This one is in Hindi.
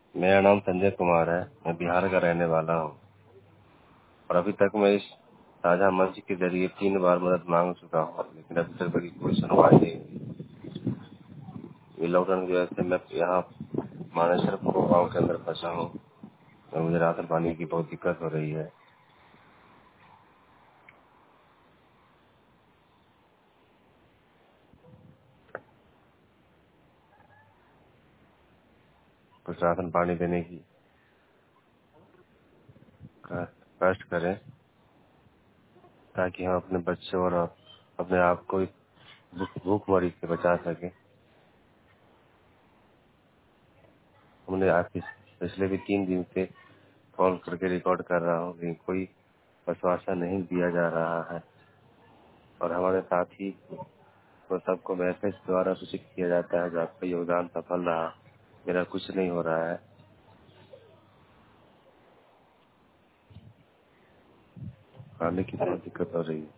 मेरा नाम संजय कुमार है। मैं बिहार का रहने वाला हूँ और अभी तक मैं इस साझा मंच के जरिए 3 बार मदद मांग चुका हूँ, लेकिन अभी तक मेरी कोई सुनवाई नहीं हुई। ये लॉकडाउन की वजह से मैं यहाँ मानेसर गाँव के अंदर फंसा हूँ और मुझे राशन पानी की बहुत दिक्कत हो रही है। कुछ राशन पानी देने की कष्ट करें ताकि हम अपने बच्चे और अपने आप को भूखमरी से बचा सके। हमने आप पिछले भी 3 दिन से कॉल करके रिकॉर्ड कर रहा हूँ, लेकिन कोई आश्वासन नहीं दिया जा रहा है और हमारे साथी को सबको मैसेज द्वारा सूचित किया जाता है जो आपका योगदान सफल रहा। मेरा कुछ नहीं हो रहा है, खाने की बहुत दिक्कत हो रही है।